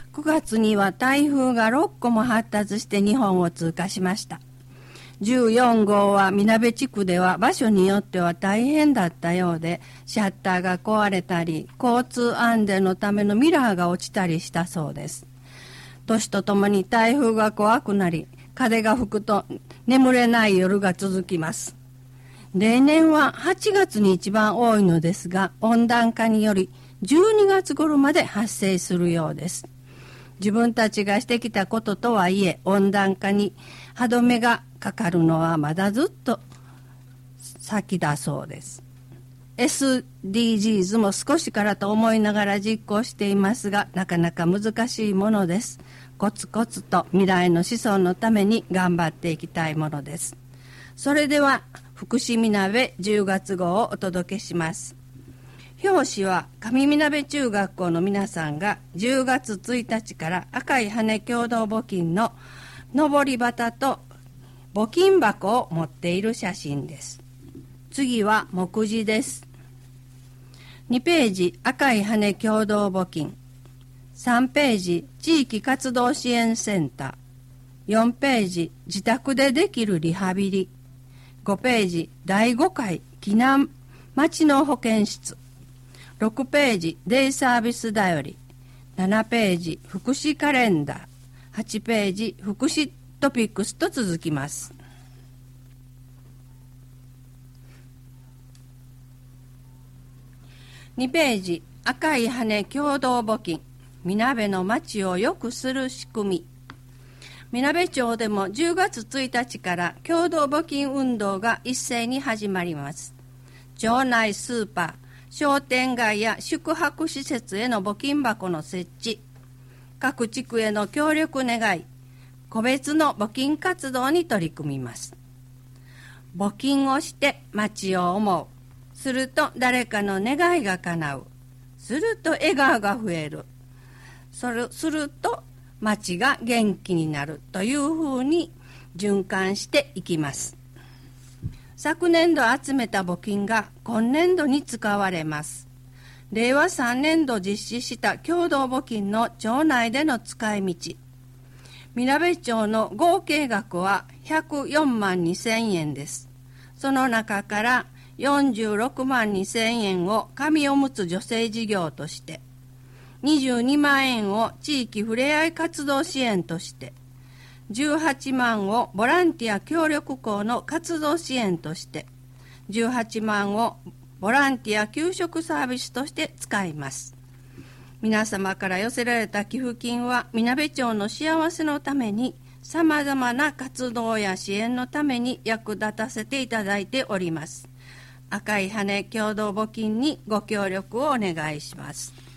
9月には台風が6個も発達して日本を通過しました。14号はみなべ地区では場所によっては大変だったようで、シャッターが壊れたり、交通安全のためのミラーが落ちたりしたそうです。年とともに台風が怖くなり、風が吹くと眠れない夜が続きます。例年は8月に一番多いのですが、温暖化により12月頃まで発生するようです。自分たちがしてきたこととはいえ、温暖化に歯止めがかかるのはまだずっと先だそうです。SDGs も少しからと思いながら実行していますが、なかなか難しいものです。コツコツと未来の子孫のために頑張っていきたいものです。それでは福祉みなべ10月号をお届けします。表紙は上みなべ中学校の皆さんが10月1日から赤い羽共同募金の上り旗と募金箱を持っている写真です。次は目次です。2ページ赤い羽共同募金、3ページ地域活動支援センター、4ページ自宅でできるリハビリ、5ページ第5回避難町の保健室、6ページデイサービスだより、7ページ福祉カレンダー、8ページ福祉トピックスと続きます。2ページ赤い羽共同募金、みなべの町を良くする仕組み。みなべ町でも10月1日から共同募金運動が一斉に始まります。町内スーパー、商店街や宿泊施設への募金箱の設置、各地区への協力願い、個別の募金活動に取り組みます。募金をして町を思う。すると誰かの願いが叶う。すると笑顔が増える。すると町が元気になるというふうに循環していきます。昨年度集めた募金が今年度に使われます。令和3年度実施した共同募金の町内での使い道。みなべ町の合計額は104万2000円です。その中から46万2000円を紙おむつ助成事業として、22万円を地域ふれあい活動支援として、18万をボランティア協力校の活動支援として、18万をボランティア給食サービスとして使います。皆様から寄せられた寄付金はみなべ町の幸せのためにさまざまな活動や支援のために役立たせていただいております。赤い羽共同募金にご協力をお願いします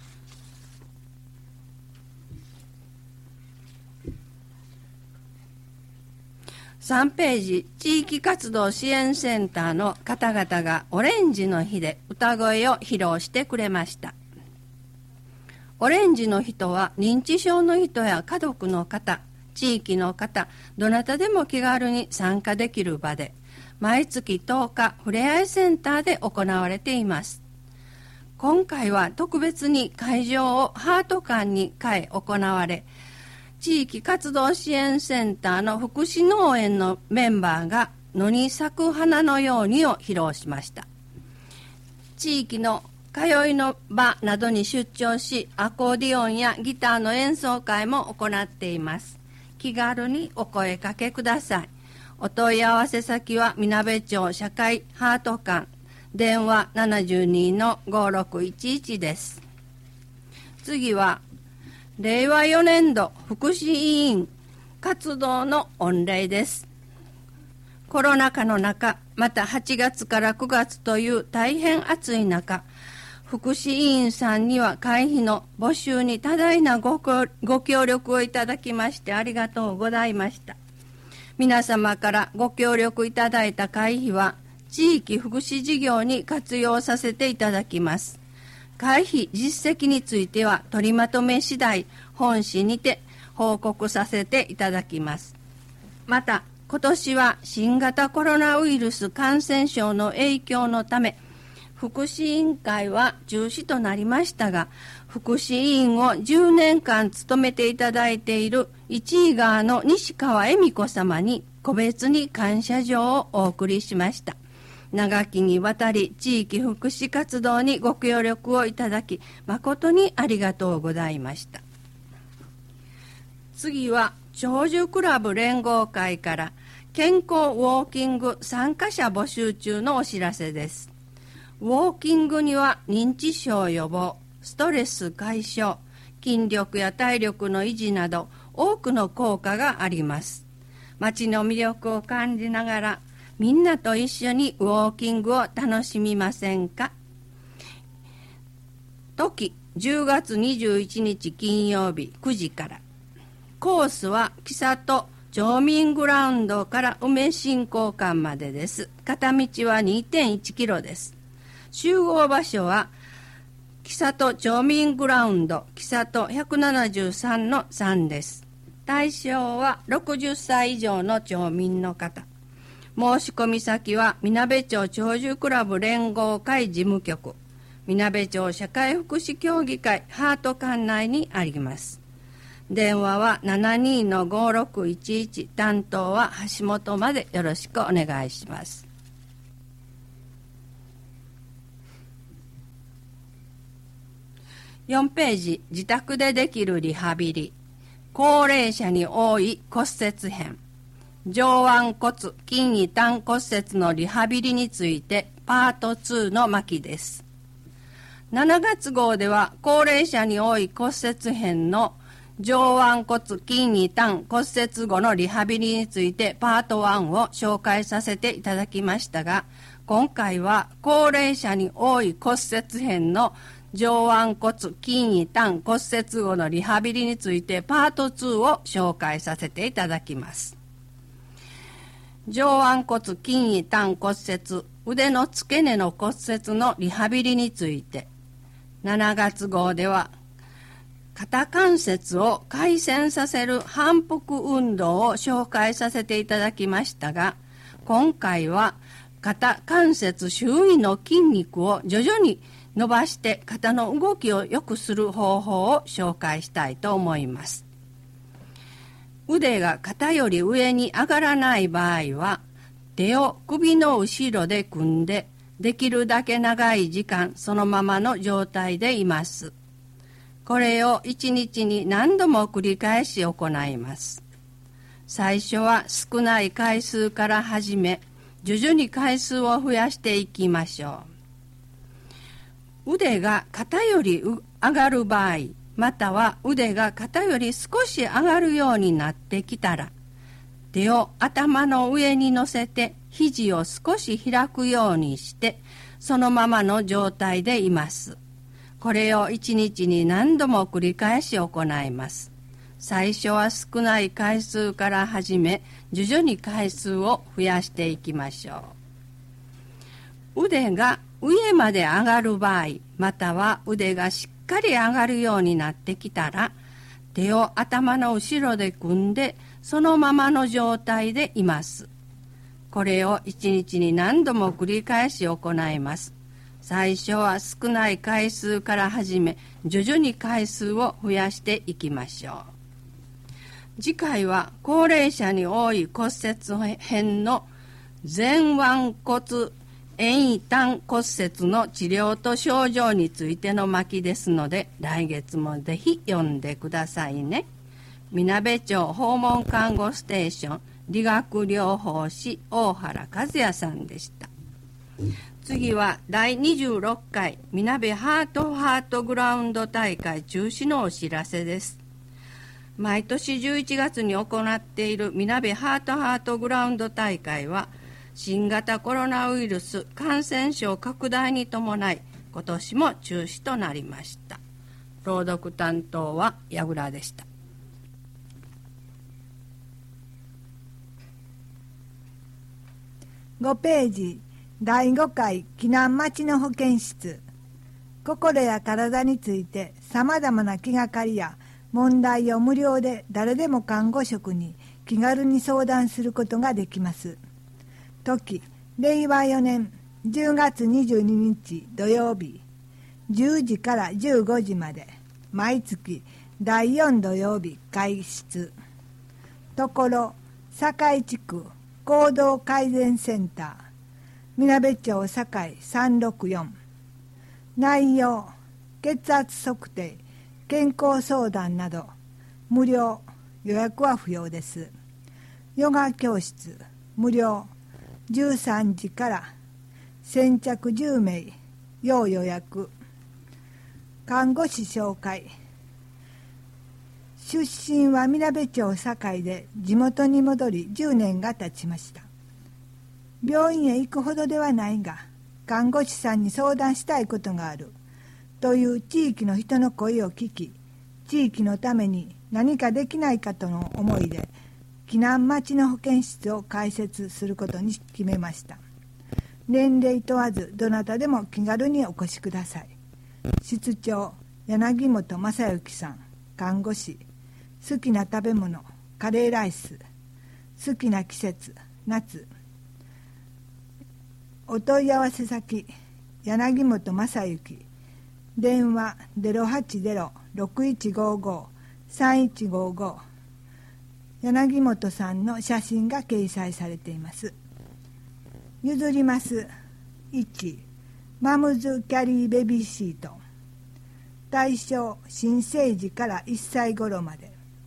。3ページ地域活動支援センターの方々がオレンジの日で歌声を披露してくれました。オレンジの日とは認知症の人や家族の方、地域の方、どなたでも気軽に参加できる場で、毎月10日ふれあいセンターで行われています。今回は特別に会場をハート館に変え行われ、地域活動支援センターの福祉農園のメンバーが野に咲く花のようにを披露しました。地域の通いの場などに出張し、アコーディオンやギターの演奏会も行っています。気軽にお声かけください。お問い合わせ先はみなべ町社会ハート館、電話 72-5611 です。次は令和4年度福祉委員活動の御礼です。コロナ禍の中、また8月から9月という大変暑い中、福祉委員さんには会費の募集に多大なご協力をいただきましてありがとうございました。皆様からご協力いただいた会費は地域福祉事業に活用させていただきます。会費実績については取りまとめ次第本誌にて報告させていただきます。また今年は新型コロナウイルス感染症の影響のため、 福祉委員会は中止となりましたが、福祉委員を10年間務めていただいている一位側の西川恵美子様に個別に感謝状をお送りしました。長きにわたり地域福祉活動にご協力をいただき、誠にありがとうございました。次は長寿クラブ連合会から健康ウォーキング参加者募集中のお知らせです。ウォーキングには認知症予防、ストレス解消、筋力や体力の維持など多くの効果があります。街の魅力を感じながらみんなと一緒にウォーキングを楽しみませんか。時10月21日金曜日9時から。コースは木里町民グラウンドから梅新港間までです。片道は 2.1 キロです。集合場所は木里町民グラウンド木里173の3です。対象は60歳以上の町民の方。申し込み先はみなべ町長寿クラブ連合会事務局、みなべ町社会福祉協議会ハート館内にあります。電話は 72-5611、担当は橋本までよろしくお願いします。4ページ、自宅でできるリハビリ。高齢者に多い骨折編。上腕骨筋異端骨折のリハビリについてパート2の巻です。7月号では高齢者に多い骨折編の上腕骨筋異端骨折後のリハビリについてパート1を紹介させていただきましたが、今回は高齢者に多い骨折編の上腕骨筋異端骨折後のリハビリについてパート2を紹介させていただきます。上腕骨筋異端骨折、腕の付け根の骨折のリハビリについて、7月号では肩関節を回旋させる反復運動を紹介させていただきましたが、今回は肩関節周囲の筋肉を徐々に伸ばして肩の動きを良くする方法を紹介したいと思います。腕が肩より上に上がらない場合は、手を首の後ろで組んで、できるだけ長い時間そのままの状態でいます。これを1日に何度も繰り返し行います。最初は少ない回数から始め、徐々に回数を増やしていきましょう。腕が肩より上がる場合、または腕が肩より少し上がるようになってきたら、手を頭の上に乗せて肘を少し開くようにして、そのままの状態でいます。これを1日に何度も繰り返し行います。最初は少ない回数から始め、徐々に回数を増やしていきましょう。腕が上まで上がる場合、または腕がしっかり上がるようになってきたら、手を頭の後ろで組んで、そのままの状態でいます。これを1日に何度も繰り返し行います。最初は少ない回数から始め、徐々に回数を増やしていきましょう。次回は高齢者に多い骨折編の前腕骨遠位端骨折の治療と症状についての巻ですので、来月もぜひ読んでくださいね。みなべ町訪問看護ステーション理学療法士大原和也さんでした。次は第26回みなべハートグラウンド大会中止のお知らせです。毎年11月に行っているみなべハートグラウンド大会は、新型コロナウイルス感染症拡大に伴い今年も中止となりました。朗読担当は矢倉でした。 5ページ、第5回岐南町の保健室。心や体についてさまざまな気がかりや問題を無料で誰でも看護職に気軽に相談することができます。時、令和4年 10月22日土曜日10時から15時まで毎月第4土曜日開室。ところ堺地区行動改善センターみなべ町堺364。内容血圧測定、健康相談など無料、予約は不要です。ヨガ教室無料、13時から先着10名要予約。看護師紹介。出身はみなべ町堺で地元に戻り10年が経ちました。病院へ行くほどではないが看護師さんに相談したいことがあるという地域の人の声を聞き、地域のために何かできないかとの思いで岐南町の保健室を開設することに決めました。年齢問わずどなたでも気軽にお越しください。室長柳本正幸さん。看護師。好きな食べ物カレーライス。好きな季節夏。お問い合わせ先柳本正幸。電話 080-6155-3155。柳本さんの写真が掲載されています。譲ります。1、マムズキャリーベビーシート。対象新生児から1歳頃まで。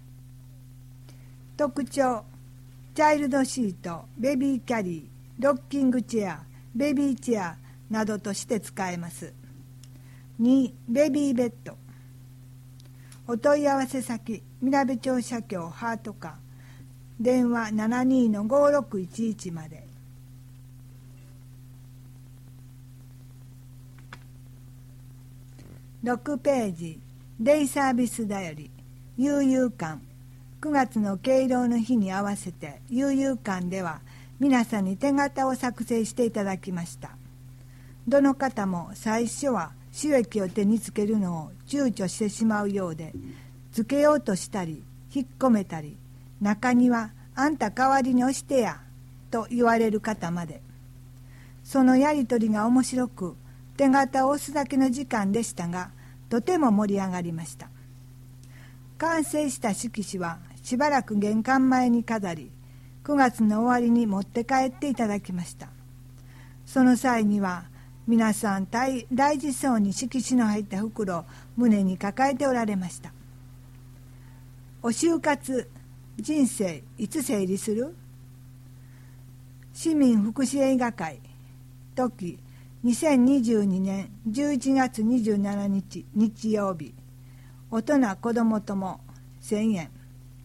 特徴チャイルドシート、ベビーキャリー、ロッキングチェア、ベビーチェアなどとして使えます。2、ベビーベッド。お問い合わせ先みなべ町社協ハートカー。電話 72-5611 まで。6ページデイサービスだより悠々館。9月の敬老の日に合わせて悠々館では皆さんに手形を作成していただきました。どの方も最初は収益を手につけるのを躊躇してしまうようで、つけようとしたり引っ込めたり、中にはあんた代わりに押してやと言われる方まで。そのやり取りが面白く、手形を押すだけの時間でしたが、とても盛り上がりました。完成した色紙はしばらく玄関前に飾り、9月の終わりに持って帰っていただきました。その際には皆さん大事そうに色紙の入った袋を胸に抱えておられました。お就活人生いつ整理する？市民福祉映画会。時2022年11月27日日曜日。大人子どもとも1000円。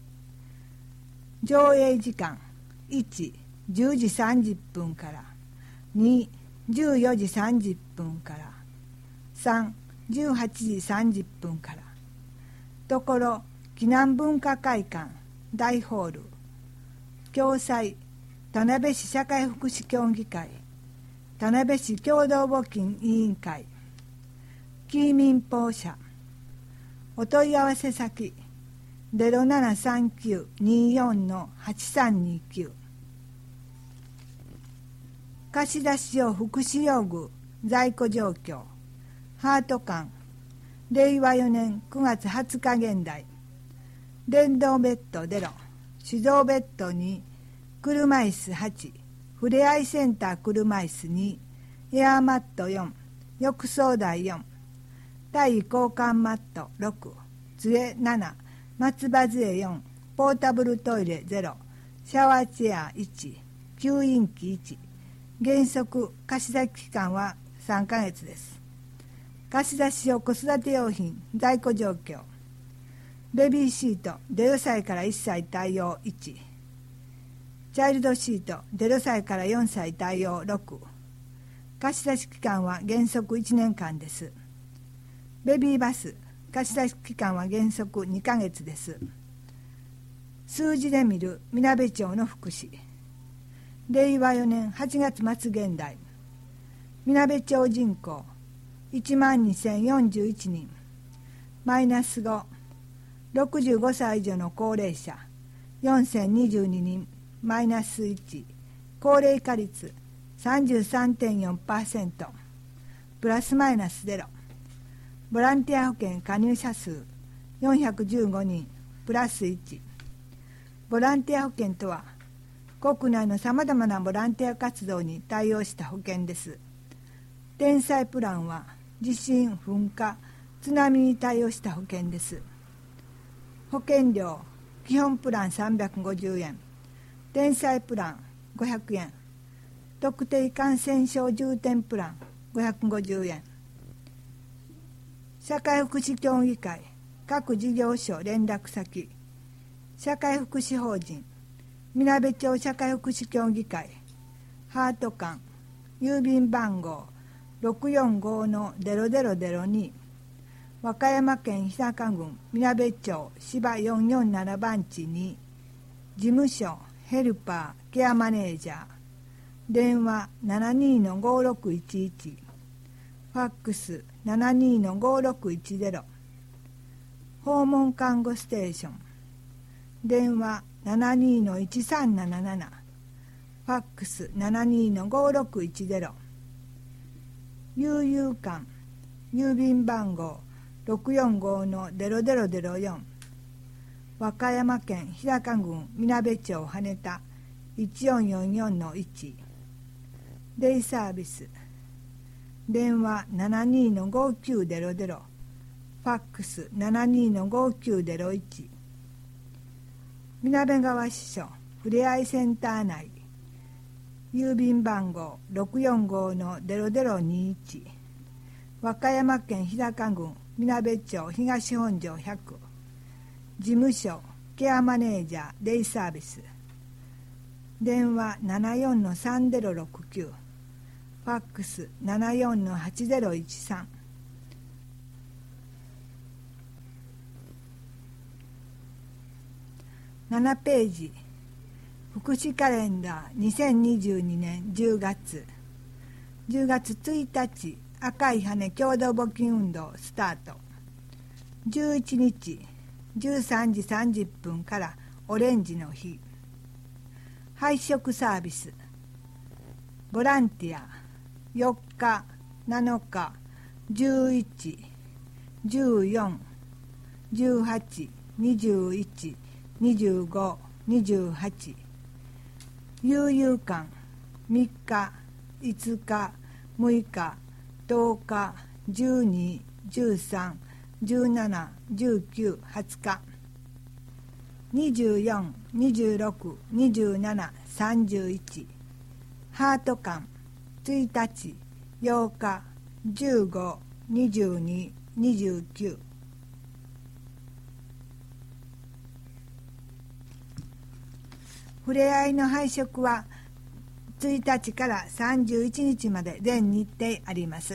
上映時間1、10時30分から2、14時30分から3、18時30分から。ところ岐南文化会館大ホール。共催田辺市社会福祉協議会、田辺市共同募金委員会、紀伊民放社。お問い合わせ先 073924-8329。貸出所福祉用具在庫状況。ハート館令和4年9月20日現代。電動ベッド0、手動ベッド2、車椅子8、ふれあいセンター車椅子2、エアーマット4、浴槽台4、体位交換マット6、杖7、松葉杖4、ポータブルトイレ0、シャワーチェア1、吸引機1。原則貸出期間は3ヶ月です。貸出所子育て用品在庫状況。ベビーシート0歳から1歳対応1、チャイルドシート0歳から4歳対応6。貸出期間は原則1年間です。ベビーバス貸出期間は原則2ヶ月です。数字で見るみなべ町の福祉。令和4年8月末現代。みなべ町人口12,041人。マイナス5、65歳以上の高齢者4022人。マイナス1、高齢化率 33.4%、プラスマイナスゼロ。ボランティア保険加入者数415人、プラス1。ボランティア保険とは、国内のさまざまなボランティア活動に対応した保険です。天災プランは地震、噴火、津波に対応した保険です。保険料、基本プラン350円、天災プラン500円、特定感染症重点プラン550円。社会福祉協議会各事業所連絡先、社会福祉法人みなべ町社会福祉協議会ハート館、郵便番号 645-0002、 和歌山県日高郡みなべ町芝447番地に、事務所ヘルパーケアマネージャー、電話 72-5611、 ファックス 72-5610、 訪問看護ステーション、電話 72-1377、 ファックス 72-5610、 悠々館、郵便番号 645-0004、 和歌山県日高郡みなべ町羽田 1444-1、 デイサービス、電話 72-5900、 ファックス 72-5901、 みなべ川支所ふれあいセンター内、郵便番号 645-0021、 和歌山県日高郡みなべ町東本庄100、事務所ケアマネージャーデイサービス、電話 74-3069、 ファックス 74-8013。7ページ、福祉カレンダー2022年10月1日、赤い羽共同募金運動スタート。11日13時30分からオレンジの日。配食サービス、ボランティア4日、7日、11、14、18、21、25、28。悠々館3日、5日、6日、10日、12、13、17、19、20日。24、26、27、31。ハート館1日、8日、15、22、29。ふれあいの配食は1日から31日まで全日程あります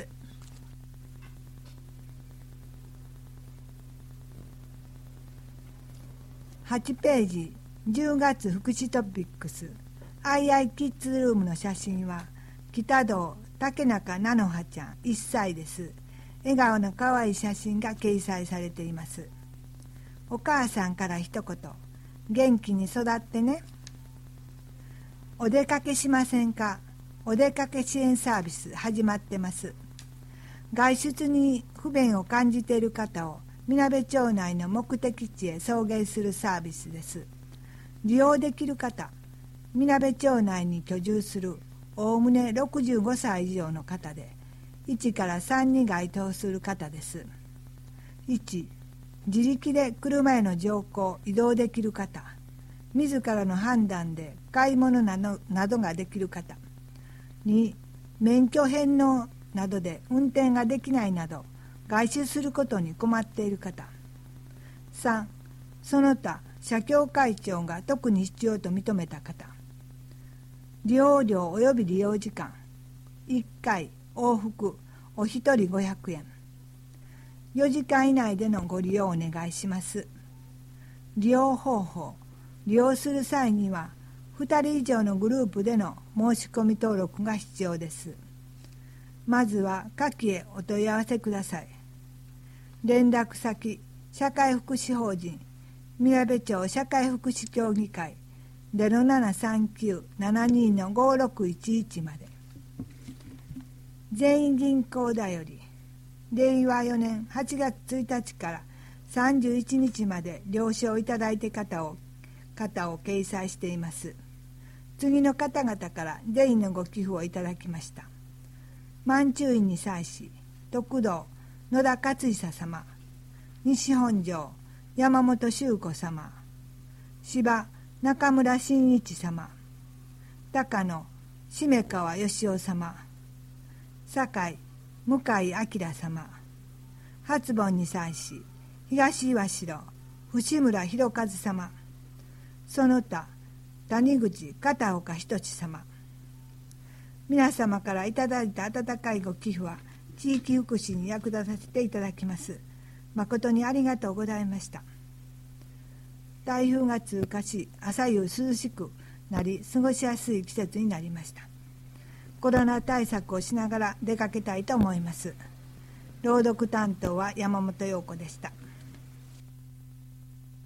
。8ページ、10月福祉トピックス、アイアイキッズルームの写真は北道竹中菜の葉ちゃん1歳です。笑顔の可愛い写真が掲載されています。お母さんから一言、元気に育ってね。お出かけしませんか？お出かけ支援サービス始まってます。外出に不便を感じている方をみなべ町内の目的地へ送迎するサービスです。利用できる方、みなべ町内に居住するおおむね65歳以上の方で、1から3に該当する方です。1、自力で車への乗降・移動できる方、自らの判断で買い物などができる方。2、免許返納などで運転ができないなど外出することに困っている方。3、その他社協会長が特に必要と認めた方。利用料及び利用時間、1回往復お一人500円。4時間以内でのご利用をお願いします。利用方法、利用する際には2人以上のグループでの申し込み登録が必要です。まずは下記へお問い合わせください。連絡先、社会福祉法人みなべ町社会福祉協議会 0739-72-5611 まで。 全員銀行だより令和4年8月1日から31日まで了承いただいて方を掲載しています。次の方々から全員のご寄付をいただきました。満中院に際し徳道野田勝久様、西本庄山本修子様、芝中村真一様、高野締川義雄様、堺向井明様、初盆に際し東岩城伏村博和様、その他谷口片岡仁様、皆様からいただいた温かいご寄付は地域福祉に役立たせていただきます。誠にありがとうございました。台風が通過し、朝夕涼しくなり過ごしやすい季節になりました。コロナ対策をしながら出かけたいと思います。朗読担当は山本陽子でした。